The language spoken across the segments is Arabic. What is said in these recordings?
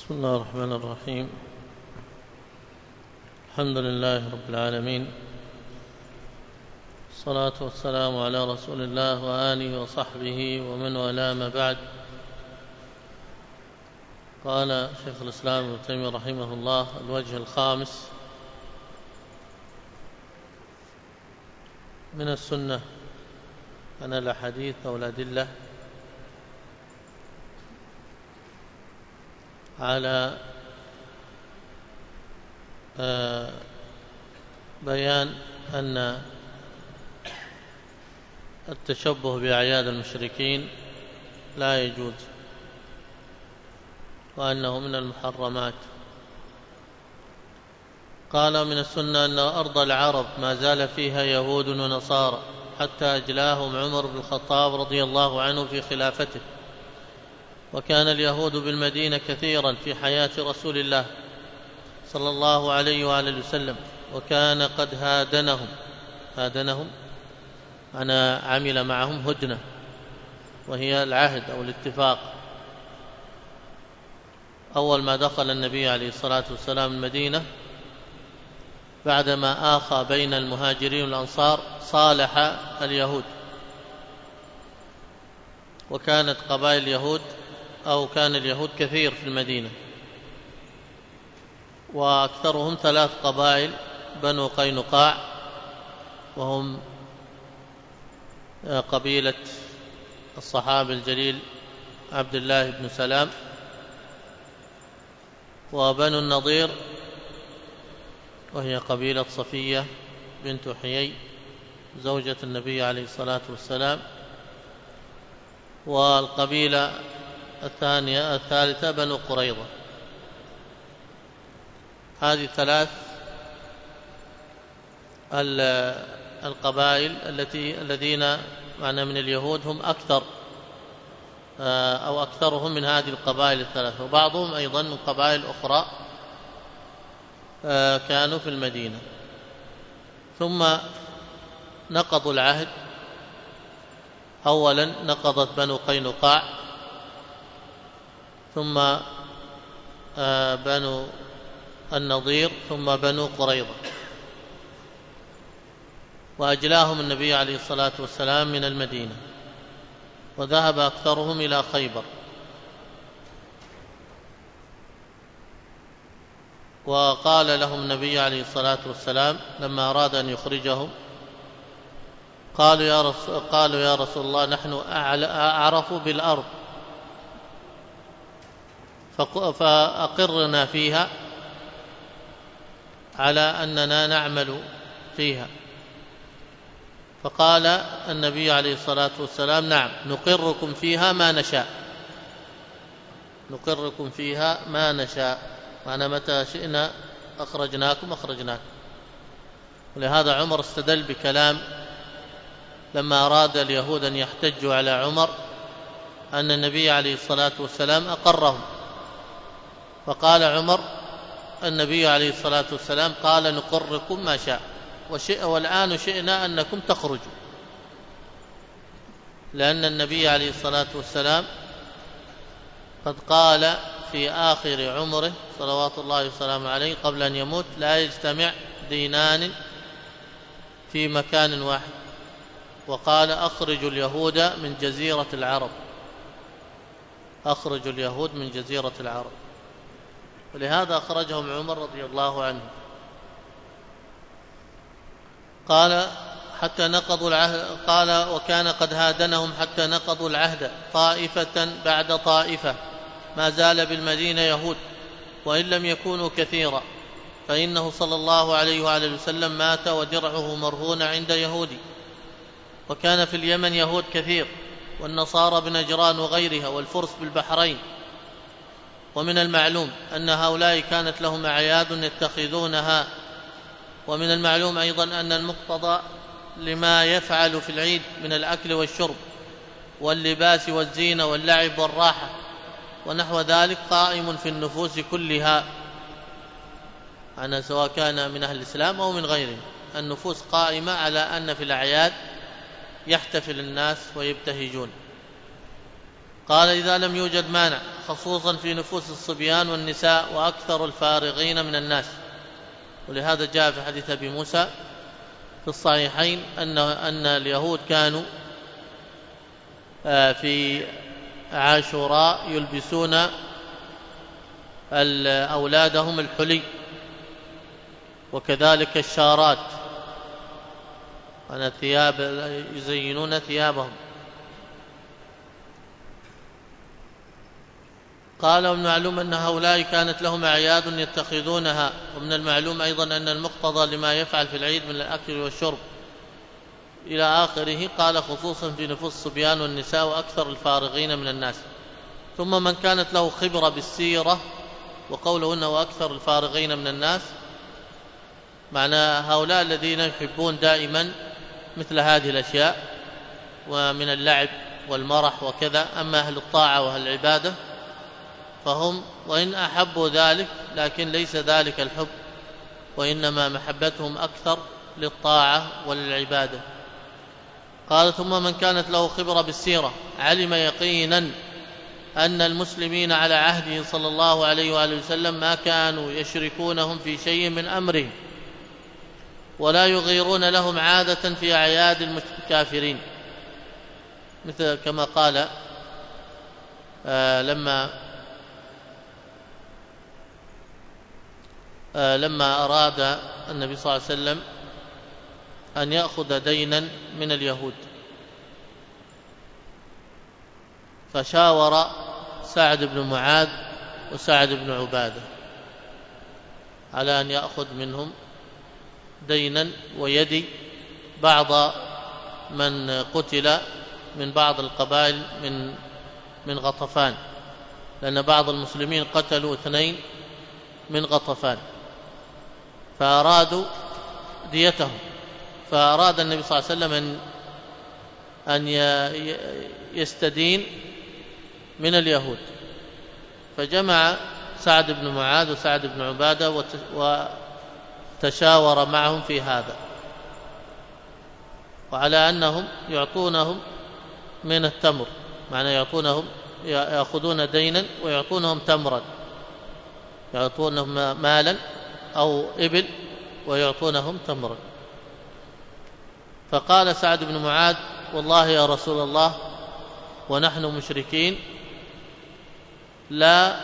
بسم الله الرحمن الرحيم. الحمد لله رب العالمين، الصلاة والسلام على رسول الله وآله وصحبه ومن والاه، ما بعد. قال شيخ الإسلام ابن تيمية رحمه الله: الوجه الخامس من السنة أن الأحاديث أو الأدلة على بيان أن التشبه بأعياد المشركين لا يجوز، وأنه من المحرمات. قال: من السنة أن أرض العرب ما زال فيها يهود ونصارى حتى أجلاهم عمر بن الخطاب رضي الله عنه في خلافته، وكان اليهود بالمدينة كثيرا في حياة رسول الله صلى الله عليه وآله وسلم، وكان قد هادنهم أنا عمل معهم هدنة، وهي العهد أو الاتفاق. أول ما دخل النبي عليه الصلاة والسلام المدينة بعدما آخى بين المهاجرين والأنصار صالح اليهود، وكانت قبائل اليهود أو كان اليهود كثير في المدينة، وأكثرهم 3 قبائل: بنو قينقاع، وهم قبيلة الصحابي الجليل عبد الله بن سلام، وبنو النضير وهي قبيلة صفية بنت حيي زوجة النبي عليه الصلاة والسلام، والقبيلة الثالثة بنو قريظة. هذه 3 القبائل الذين معنا من اليهود هم أكثر أو أكثرهم من هذه القبائل ال3، وبعضهم أيضا من قبائل أخرى كانوا في المدينة. ثم نقضوا العهد، أولا نقضت بنو قينقاع، ثم بنو النضير، ثم بنو قريظة، وأجلاهم النبي عليه الصلاة والسلام من المدينة، وذهب أكثرهم إلى خيبر. وقال لهم النبي عليه الصلاة والسلام لما أراد أن يخرجهم: قالوا يا رسول الله، نحن أعرف بالأرض، فأقرنا فيها على أننا نعمل فيها. فقال النبي عليه الصلاة والسلام: نعم، نقركم فيها ما نشاء، وأنا متى شئنا أخرجناكم. ولهذا عمر استدل بكلام لما أراد اليهود أن يحتجوا على عمر أن النبي عليه الصلاة والسلام أقرهم، فقال عمر: النبي عليه الصلاة والسلام قال: نقركم ما شاء، والآن شئنا أنكم تخرجوا، لأن النبي عليه الصلاة والسلام قد قال في آخر عمره صلوات الله وسلامه عليه قبل أن يموت: لا يجتمع دينان في مكان واحد، وقال: أخرجوا اليهود من جزيرة العرب. ولهذا أخرجهم عمر رضي الله عنه. قال: حتى نقضوا العهد، قال: وكان قد هادنهم حتى نقضوا العهد طائفة بعد طائفة، ما زال بالمدينة يهود وإن لم يكونوا كثيرا، فإنه صلى الله عليه وآله وسلم مات ودرعه مرهون عند يهودي. وكان في اليمن يهود كثير، والنصارى بنجران وغيرها، والفرس بالبحرين. ومن المعلوم أن هؤلاء كانت لهم أعياد يتخذونها، ومن المعلوم أيضا أن المقتضى لما يفعل في العيد من الأكل والشرب واللباس والزينة واللعب والراحة ونحو ذلك قائم في النفوس كلها، أنا سواء كان من أهل الإسلام أو من غيرهم، النفوس قائمة على أن في الأعياد يحتفل الناس ويبتهجون. قال إذا لم يوجد مانع، خصوصا في نفوس الصبيان والنساء وأكثر الفارغين من الناس. ولهذا جاء في حديث أبي موسى في الصحيحين أن اليهود كانوا في عاشوراء يلبسون أولادهم الحلي، وكذلك الشارات، ثياب يزينون ثيابهم. قال ومن المعلوم أن هؤلاء كانت لهم أعياد يتخذونها، ومن المعلوم أيضا أن المقتضى لما يفعل في العيد من الأكل والشرب إلى آخره. قال خصوصا في نفوس الصبيان والنساء وأكثر الفارغين من الناس. ثم من كانت له خبرة بالسيرة، وقوله إنه أكثر الفارغين من الناس معنى هؤلاء الذين يحبون دائما مثل هذه الأشياء ومن اللعب والمرح وكذا. أما أهل الطاعة وأهل العبادة فهم وإن أحبوا ذلك لكن ليس ذلك الحب، وإنما محبتهم أكثر للطاعة وللعبادة. قال ثم من كانت له خبرة بالسيرة علم يقينا أن المسلمين على عهده صلى الله عليه وآله وسلم ما كانوا يشركونهم في شيء من أمرهم، ولا يغيرون لهم عادة في أعياد الكافرين، مثل كما قال لما أراد النبي صلى الله عليه وسلم أن يأخذ دينا من اليهود، فشاور سعد بن معاذ وسعد بن عبادة على أن يأخذ منهم دينا ويدي بعض من قتل من بعض القبائل من غطفان، لأن بعض المسلمين قتلوا 2 من غطفان فأرادوا ديتهم. فأراد النبي صلى الله عليه وسلم أن يستدين من اليهود، فجمع سعد بن معاذ وسعد بن عبادة وتشاور معهم في هذا، وعلى أنهم يعطونهم من التمر، معنى يأخذون دينا ويعطونهم تمرا، يعطونهم مالا أو إبل ويعطونهم تمرا. فقال سعد بن معاذ والله يا رسول الله ونحن مشركين لا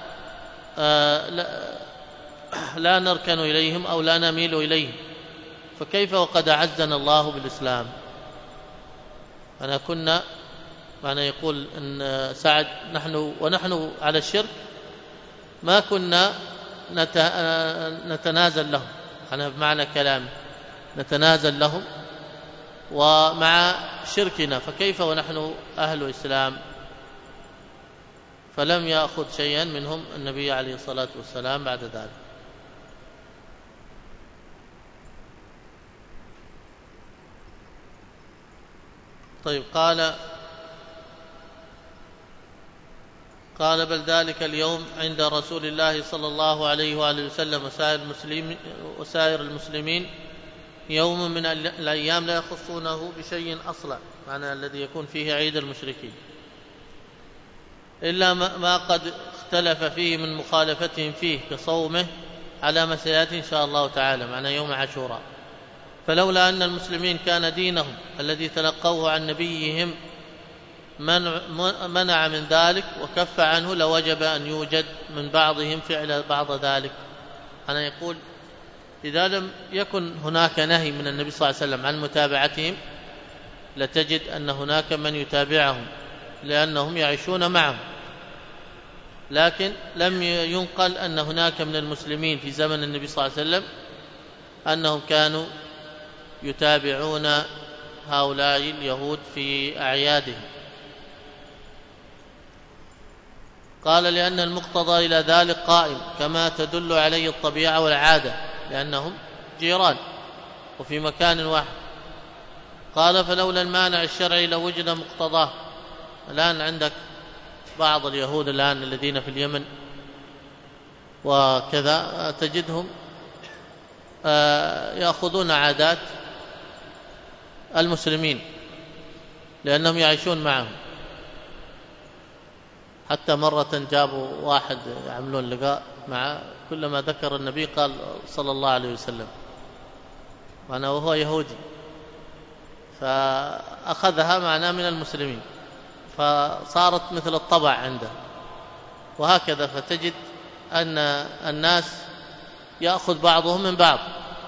نركن إليهم أو لا نميل إليهم، فكيف وقد أعزنا الله بالإسلام. كنا يقول أن سعد ونحن على الشرك ما كنا نتنازل لهم، بمعنى كلامه نتنازل لهم ومع شركنا، فكيف ونحن أهل إسلام. فلم يأخذ شيئا منهم النبي عليه الصلاة والسلام بعد ذلك. طيب قال بل ذلك اليوم عند رسول الله صلى الله عليه وآله وسلم وسائر المسلمين يوم من الأيام لا يخصونه بشيء أصلا، معنى الذي يكون فيه عيد المشركين، إلا ما قد اختلف فيه من مخالفتهم فيه كصومه على ما سيأتي إن شاء الله تعالى، معنى يوم عاشوراء. فلولا أن المسلمين كان دينهم الذي تلقوه عن نبيهم منع من ذلك وكف عنه لوجب أن يوجد من بعضهم فعل بعض ذلك. أنا يقول إذا لم يكن هناك نهي من النبي صلى الله عليه وسلم عن متابعتهم لتجد أن هناك من يتابعهم لأنهم يعيشون معهم، لكن لم ينقل أن هناك من المسلمين في زمن النبي صلى الله عليه وسلم أنهم كانوا يتابعون هؤلاء اليهود في أعيادهم. قال لأن المقتضى إلى ذلك قائم كما تدل عليه الطبيعة والعادة، لأنهم جيران وفي مكان واحد. قال فلولا المانع الشرعي لوجد مقتضاه. الآن عندك بعض اليهود الآن الذين في اليمن وكذا تجدهم يأخذون عادات المسلمين لأنهم يعيشون معهم، حتى مرة جابوا واحد يعملون لقاء مع، كلما ذكر النبي قال صلى الله عليه وسلم، وهو يهودي، فأخذها معناه من المسلمين، فصارت مثل الطبع عنده. وهكذا فتجد أن الناس يأخذ بعضهم من بعض.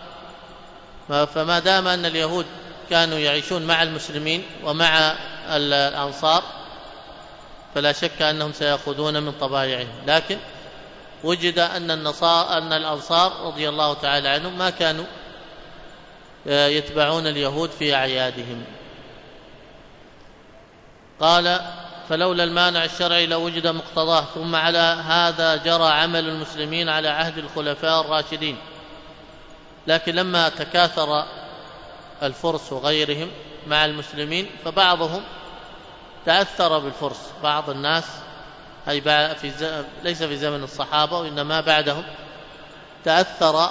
فما دام أن اليهود كانوا يعيشون مع المسلمين ومع الأنصار فلا شك أنهم سيأخذون من طبائعهم، لكن وجد أن الأنصار رضي الله تعالى عنهم ما كانوا يتبعون اليهود في أعيادهم. قال: فلولا المانع الشرعي لوجد مقتضاه. ثم على هذا جرى عمل المسلمين على عهد الخلفاء الراشدين، لكن لما تكاثر الفرس وغيرهم مع المسلمين فبعضهم تأثر بالفرس، بعض الناس ليس في زمن الصحابة وإنما بعدهم تأثر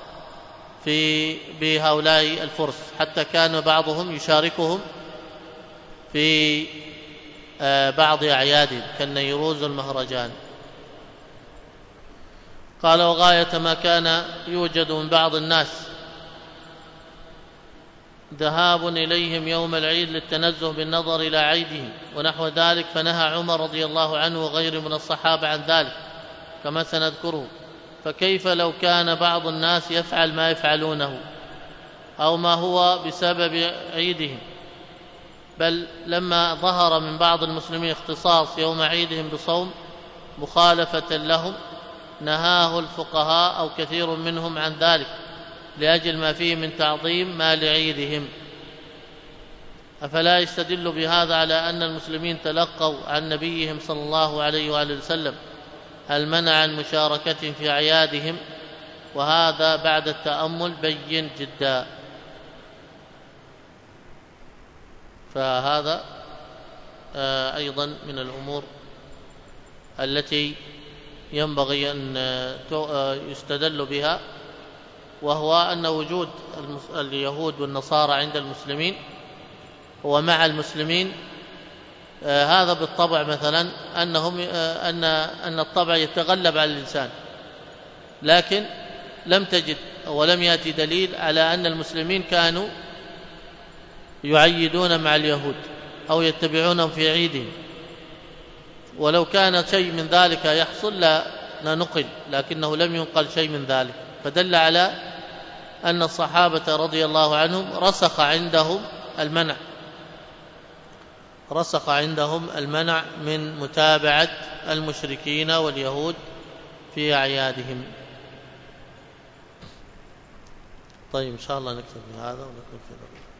بهؤلاء الفرس، حتى كان بعضهم يشاركهم في بعض أعيادهم كالنيروز والمهرجان. قال: وغاية ما كان يوجد من بعض الناس ذهاب إليهم يوم العيد للتنزه بالنظر إلى عيدهم ونحو ذلك، فنهى عمر رضي الله عنه وغيره من الصحابة عن ذلك كما سنذكره. فكيف لو كان بعض الناس يفعل ما يفعلونه أو ما هو بسبب عيدهم؟ بل لما ظهر من بعض المسلمين اختصاص يوم عيدهم بصوم مخالفة لهم نهاه الفقهاء أو كثير منهم عن ذلك لأجل ما فيه من تعظيم ما لعيدهم. أفلا يستدل بهذا على أن المسلمين تلقوا عن نبيهم صلى الله عليه وآله وسلم المنع عن مشاركة في أعيادهم؟ وهذا بعد التأمل بين جدا. فهذا أيضا من الأمور التي ينبغي أن يستدل بها، وهو أن وجود اليهود والنصارى عند المسلمين ومع المسلمين هذا بالطبع مثلا أن الطبع يتغلب على الإنسان، لكن لم تجد ولم يأتي دليل على أن المسلمين كانوا يعيدون مع اليهود أو يتبعونهم في عيدهم. ولو كان شيء من ذلك يحصل لا نقل، لكنه لم ينقل شيء من ذلك، فدل على أن الصحابة رضي الله عنهم رسخ عندهم المنع من متابعة المشركين واليهود في أعيادهم. طيب إن شاء الله نكتب بهذا ونكتب في